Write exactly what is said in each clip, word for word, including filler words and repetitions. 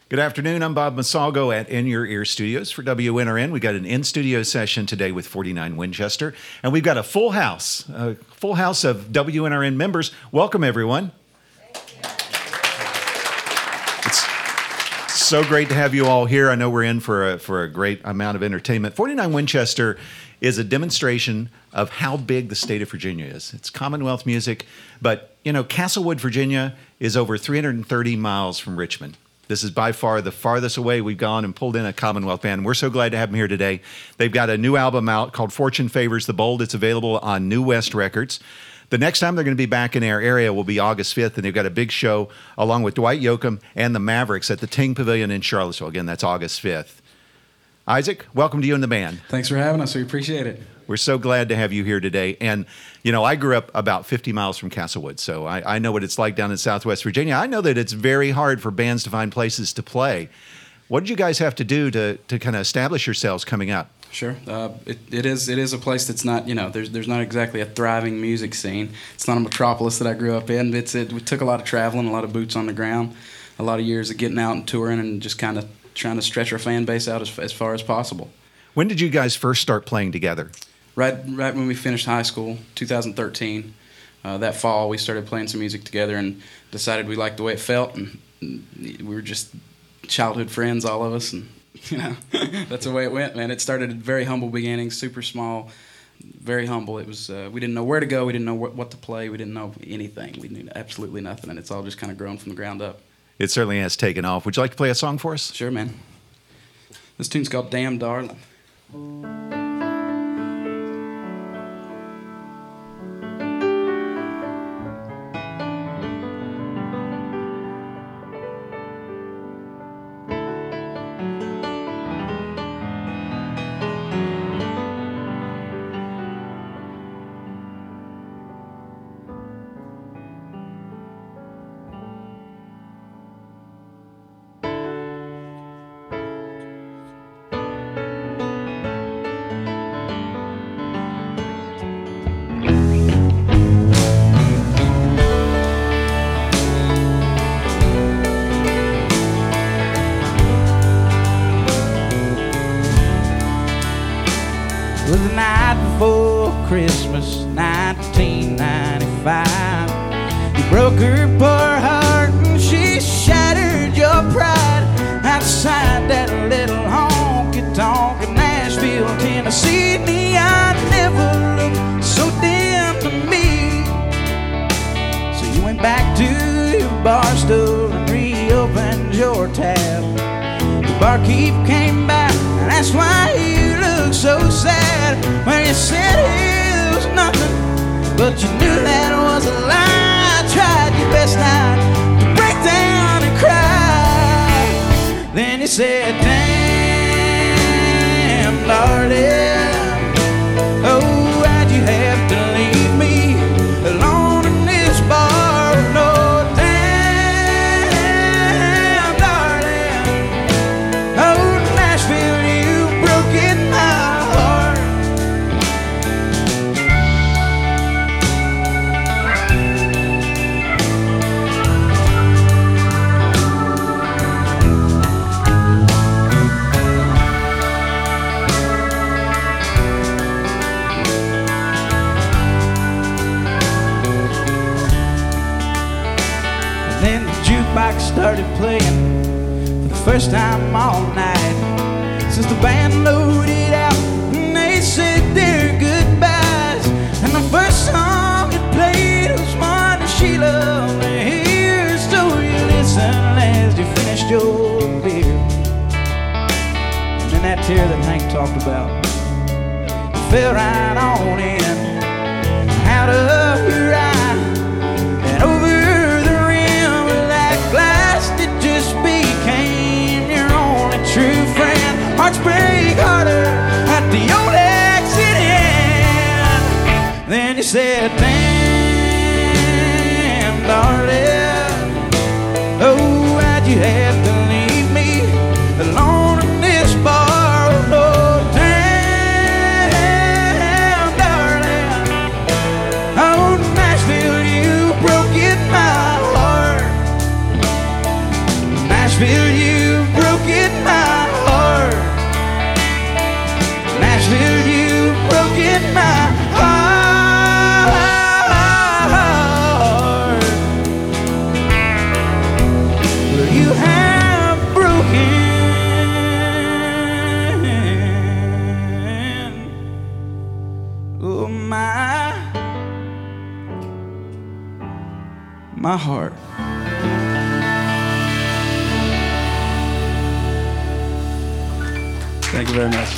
Good afternoon. I'm Bob Masalgo at In Your Ear Studios for W N R N. We got an in-studio session today with forty-nine Winchester, and we've got a full house, a full house of W N R N members. Welcome, everyone. It's so great to have you all here. I know we're in for a, for a great amount of entertainment. forty-nine Winchester is a demonstration of how big the state of Virginia is. It's Commonwealth music, but, you know, Castlewood, Virginia is over three hundred thirty miles from Richmond. This is by far the farthest away we've gone and pulled in a Commonwealth band. We're so glad to have them here today. They've got a new album out called Fortune Favors the Bold. It's available on New West Records. The next time they're going to be back in our area will be August fifth, and they've got a big show along with Dwight Yoakam and the Mavericks at the Ting Pavilion in Charlottesville. Again, that's August fifth. Isaac, welcome to you and the band. Thanks for having us. We appreciate it. We're so glad to have you here today. And, you know, I grew up about fifty miles from Castlewood, so I, I know what it's like down in Southwest Virginia. I know that it's very hard for bands to find places to play. What did you guys have to do to, to kind of establish yourselves coming up? Sure. Uh, it, it is it is a place that's not, you know, there's there's not exactly a thriving music scene. It's not a metropolis that I grew up in. It's it, it took a lot of traveling, a lot of boots on the ground, a lot of years of getting out and touring and just kind of trying to stretch our fan base out as, as far as possible. When did you guys first start playing together? Right, right when we finished high school, two thousand thirteen. Uh, that fall, we started playing some music together and decided we liked the way it felt, and we were just childhood friends, all of us, and you know, that's the way it went, man. It started at very humble beginnings, super small, very humble. It was uh, we didn't know where to go, we didn't know what, what to play, we didn't know anything, we knew absolutely nothing, and it's all just kind of grown from the ground up. It certainly has taken off. Would you like to play a song for us? Sure, man. This tune's called Damn Darling. It was the night before Christmas, nineteen ninety-five. You broke her poor heart and she shattered your pride outside that little honky-tonk in Nashville, Tennessee. Neon never looked so dim to me. So you went back to your bar stool and reopened your tab. The barkeep came back and that's why you looked so sad. When you said hey, there was nothing, but you knew that was a lie. Tried your best not to break down and cry. Then you said, damn, darling, oh, why'd you have to leave me alone in this bar? No, damn, darling, oh, Nashville, you broke it my heart. Then the jukebox started playing for the first time all night. Since the band loaded out and they said their goodbyes, and the first song it played was one that she loved to hear. So you listened as you finished your beer, and then that tear that Hank talked about, it fell right on in, out of your eye and over glass that just became your only true friend. Hearts break harder at the old exit end. Then you said, damn, darling, oh, why'd you have to leave me alone in this bar? Oh, no, damn, darling, oh, Nashville, you broke it my heart. Nashville, you broken my heart. Nashville, you've broken my heart. Well, you have broken oh my my heart. Thank you very much.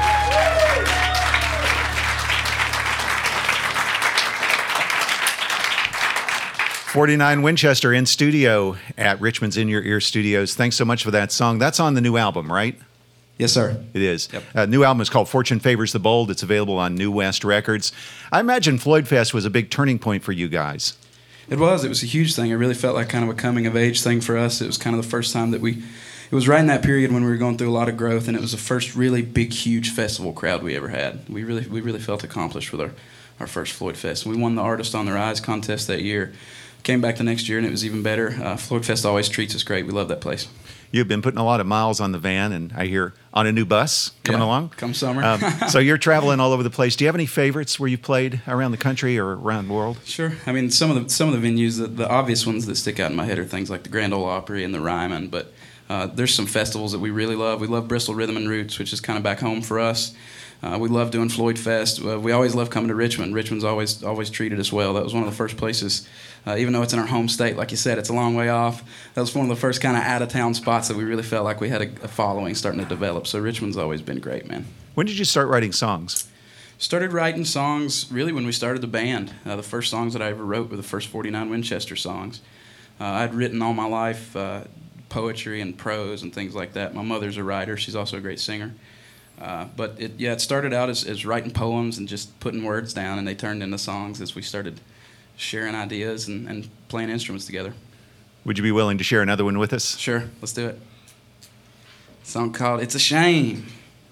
forty-nine Winchester in studio at Richmond's In Your Ear Studios. Thanks so much for that song. That's on the new album, right? Yes, sir. It is. Yep. Uh, new album is called Fortune Favors the Bold. It's available on New West Records. I imagine Floyd Fest was a big turning point for you guys. It was. It was a huge thing. It really felt like kind of a coming of age thing for us. It was kind of the first time that we, it was right in that period when we were going through a lot of growth, and it was the first really big, huge festival crowd we ever had. We really, we really felt accomplished with our, our first Floyd Fest. We won the Artist on the Rise contest that year. Came back the next year, and it was even better. Uh, Floyd Fest always treats us great. We love that place. You've been putting a lot of miles on the van, and I hear on a new bus coming Yeah, along. come summer. um, so you're traveling all over the place. Do you have any favorites where you played around the country or around the world? Sure. I mean, some of the some of the venues, the, the obvious ones that stick out in my head are things like the Grand Ole Opry and the Ryman. But uh, there's some festivals that we really love. We love Bristol Rhythm and Roots, which is kind of back home for us. Uh, we love doing Floyd Fest. Uh, we always love coming to Richmond. Richmond's always always treated us well. That was one of the first places, uh, even though it's in our home state, like you said, it's a long way off. That was one of the first kind of out-of-town spots that we really felt like we had a, a following starting to develop. So Richmond's always been great, man. When did you start writing songs? Started writing songs really when we started the band. Uh, the first songs that I ever wrote were the first forty-nine Winchester songs. Uh, I'd written all my life uh, poetry and prose and things like that. My mother's a writer. She's also a great singer. Uh, but it, yeah, it started out as, as writing poems and just putting words down, and they turned into songs as we started sharing ideas and, and playing instruments together. Would you be willing to share another one with us? Sure, let's do it. A song called It's a Shame.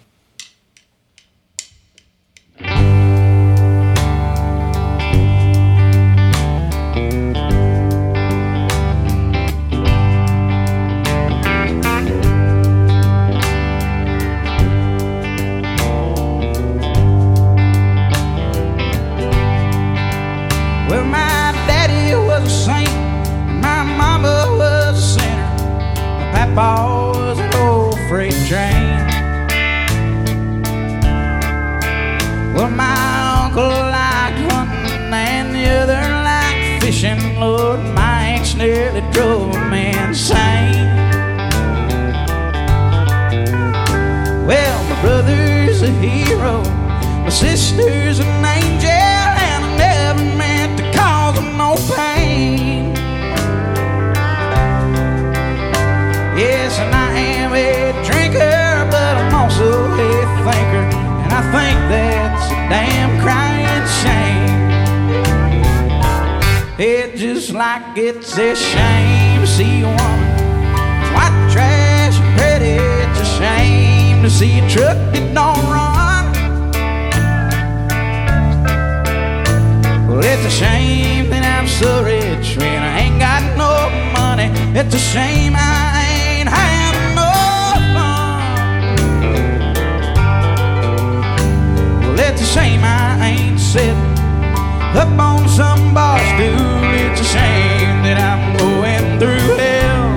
Was an old freight train. Well, my uncle liked hunting and the other liked fishing. Lord, my ex nearly drove me insane. Well, my brother's a hero, my sister's an angel, and I never meant to cause them no pain. Yes, and I am a drinker, but I'm also a thinker, and I think that's a damn crying shame. It's just like it's a shame to see a woman white trash and pretty. It's a shame to see a truck that don't run. Well, it's a shame that I'm so rich when I ain't got no money. It's a shame I ain't having no fun. Well, it's a shame I ain't sitting up on some bar stool. It's a shame that I'm going through hell.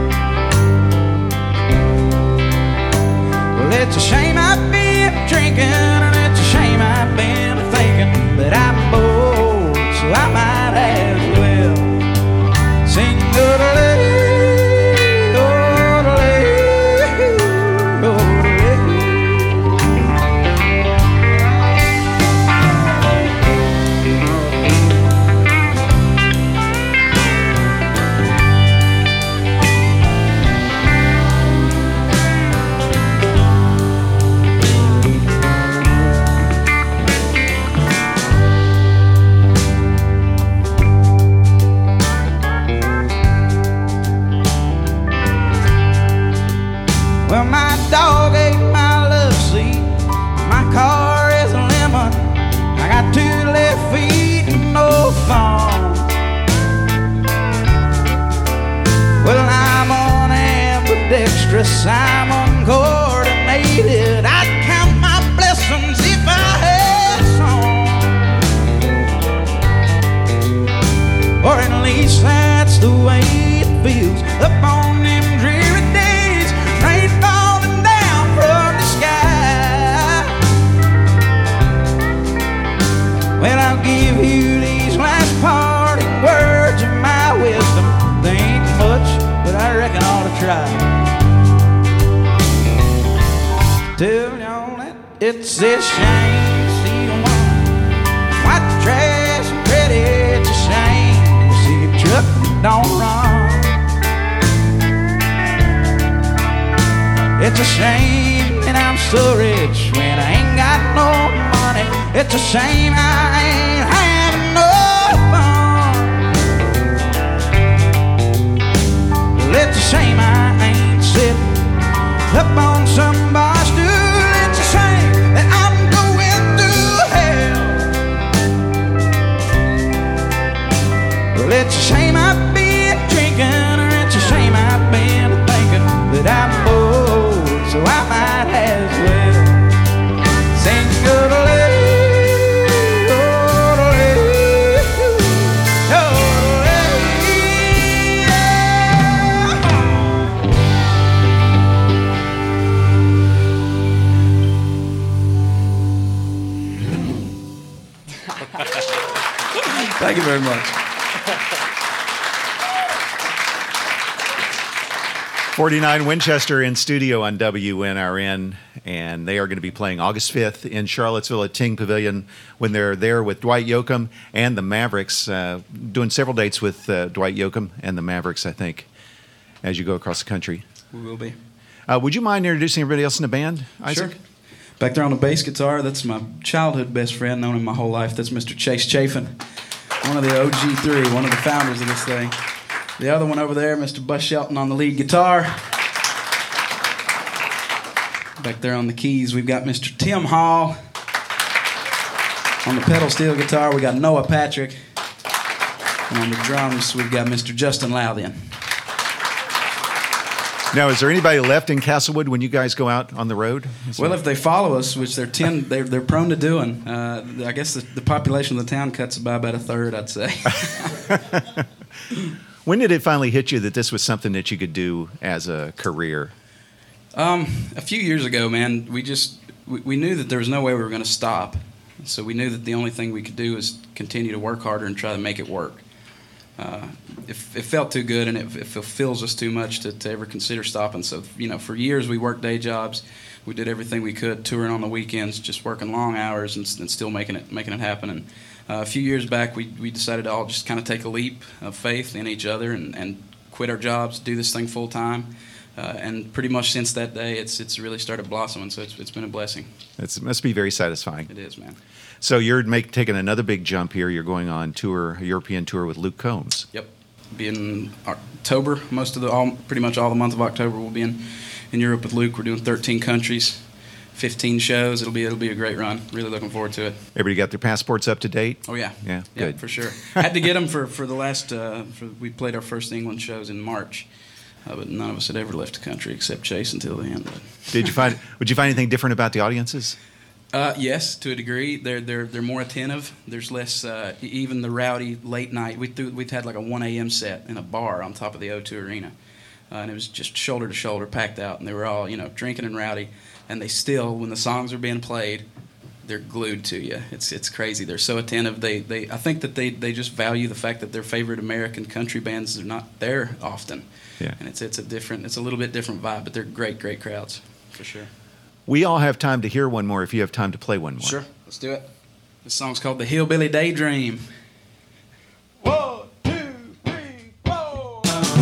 Well, it's a shame I've been drinking, and it's a shame I've been thinking, but I'm bored, so I might as well sing good. yes, I'm uncoordinated. I'd count my blessings if I had some, or at least that's the way it feels up on them dreary days, rain falling down from the sky. Well, I'll give you these last parting words of my wisdom. They ain't much, but I reckon I ought to try. Tell y'all that it's a shame to see a woman white trash and pretty. It's a shame to see a truck that don't run. It's a shame that I'm so rich when I ain't got no money. It's a shame I ain't having no fun. Well, it's a shame I ain't sitting up on some bar stool. It's a shame that I'm going through hell. Well, it's a shame I've been drinking, or it's a shame I've been thinking that I'm bored, so I might as well sing yodelay, yodelay, yodelay, yeah. Thank you very much. forty-nine Winchester in studio on W N R N, and they are going to be playing August fifth in Charlottesville at Ting Pavilion when they're there with Dwight Yoakam and the Mavericks, uh, doing several dates with uh, Dwight Yoakam and the Mavericks, I think, as you go across the country. We will be. Uh, would you mind introducing everybody else in the band, Isaac? Sure. Back there on the bass guitar, that's my childhood best friend, known him my whole life. That's Mister Chase Chafin, one of the O G three, one of the founders of this thing. The other one over there, Mister Buzz Shelton on the lead guitar. Back there on the keys, we've got Mister Tim Hall. On the pedal steel guitar, we got Noah Patrick. And on the drums, we've got Mister Justin Louthian. Now, is there anybody left in Castlewood when you guys go out on the road? Is Well, there- if they follow us, which they're ten, they're, they're prone to doing, uh, I guess the, the population of the town cuts by about a third, I'd say. When did it finally hit you that this was something that you could do as a career? Um, a few years ago, man, we just we, we knew that there was no way we were going to stop. So we knew that the only thing we could do is continue to work harder and try to make it work. Uh, it, it felt too good, and it, it fulfills us too much to, to ever consider stopping. So, you know, for years we worked day jobs. We did everything we could, touring on the weekends, just working long hours and, and still making it making it happen. And uh, a few years back, we we decided to all just kind of take a leap of faith in each other and, and quit our jobs, do this thing full time. Uh, and pretty much since that day, it's it's really started blossoming. So it's it's been a blessing. It's, it must be very satisfying. It is, man. So you're make, taking another big jump here. You're going on tour, a European tour with Luke Combs. Yep. Be in October. Most of the, all, pretty much all the month of October, we'll be in, in Europe with Luke. We're doing thirteen countries, fifteen shows. It'll be it'll be a great run. Really looking forward to it. Everybody got their passports up to date? Oh yeah. Yeah, Yeah, good. for sure. Had to get them for for the last. Uh, for, we played our first England shows in March, uh, but none of us had ever left the country except Chase until the end. But. Did you find? Would you find anything different about the audiences? Uh, yes, to a degree. They're they're they're more attentive. There's less uh, even the rowdy late night. We threw, we'd had like a one a.m. set in a bar on top of the O two Arena, uh, and it was just shoulder to shoulder, packed out, and they were all you know drinking and rowdy, and they still, when the songs are being played, they're glued to you. It's it's crazy. They're so attentive. They they I think that they, they just value the fact that their favorite American country bands are not there often. Yeah. And it's it's a different it's a little bit different vibe, but they're great great crowds for sure. We all have time to hear one more if you have time to play one more. Sure, let's do it. This song's called The Hillbilly Daydream. One, two, three, four.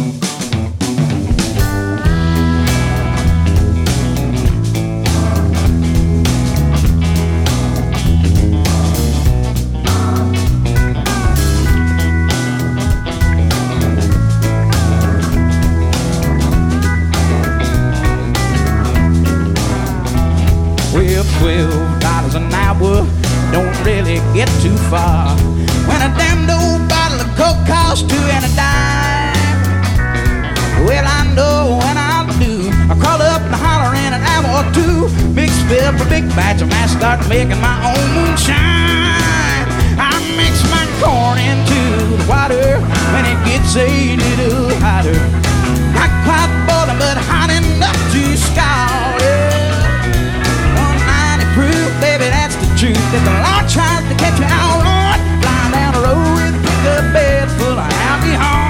Well, twelve dollars an hour don't really get too far when a damn old bottle of Coke costs two and a dime. Well, I know when I'll do I crawled up and holler in an hour or two. Mix up a big batch of mass, start making my own moonshine. I mix my corn into the water when it gets a little hotter. Not quite boiling, but hot enough to scald it. one ninety proof, baby, that's the truth. If the Lord tries to catch me out on flying down the road with a pickup bed full of alcohol.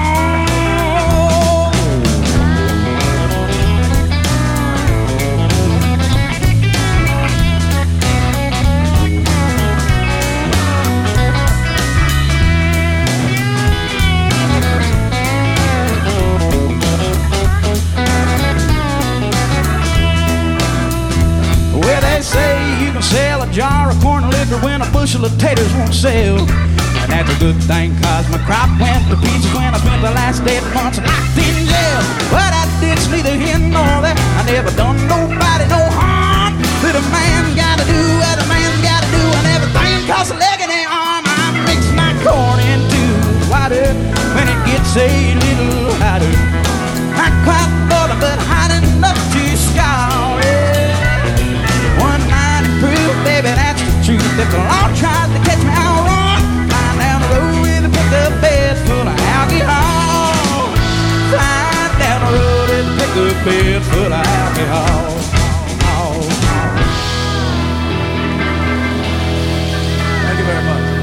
Say you can sell a jar of corn liquor when a bushel of taters won't sell. And that's a good thing, cause my crop went to pieces when I spent the last eight months locked in jail. But I ditched neither here nor there. I never done nobody no harm. But a man gotta do what a man gotta do, and everything costs a leg and an arm. I mix my corn into the water when it gets a little hotter. Not quite boiling, but hot enough to scald it. Baby, that's the truth. If the Lord tries to catch me out wrong, flying down the road with a pickup bed full of alcohol. Flying down the road with a pickup bed full of alcohol. Thank you very much.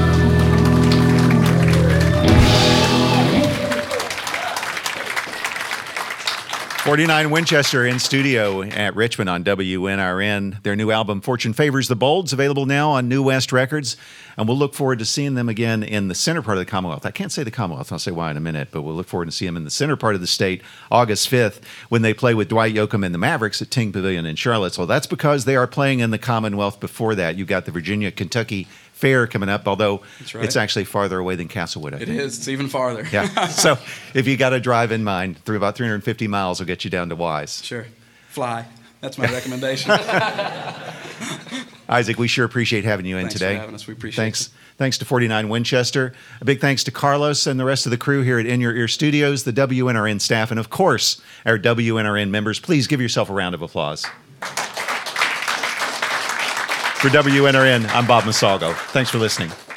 forty-nine Winchester in studio at Richmond on W N R N. Their new album, Fortune Favors the Bold, is available now on New West Records, and we'll look forward to seeing them again in the center part of the Commonwealth. I can't say the Commonwealth, I'll say why in a minute, but we'll look forward to seeing them in the center part of the state August fifth when they play with Dwight Yoakam and the Mavericks at Ting Pavilion in Charlottesville. That's because they are playing in the Commonwealth before that. You've got the Virginia-Kentucky Fair coming up, although right. It's actually farther away than Castlewood. I it think. is. It's even farther. Yeah. So if you got a drive in mind, through about three hundred fifty miles will get you down to Wise. Sure. Fly. That's my recommendation. Isaac, we sure appreciate having you in Thanks today. for having us. We appreciate Thanks. it. Thanks to forty-nine Winchester. A big thanks to Carlos and the rest of the crew here at In Your Ear Studios, the W N R N staff, and of course, our W N R N members. Please give yourself a round of applause. For W N R N, I'm Bob Masalgo. Thanks for listening.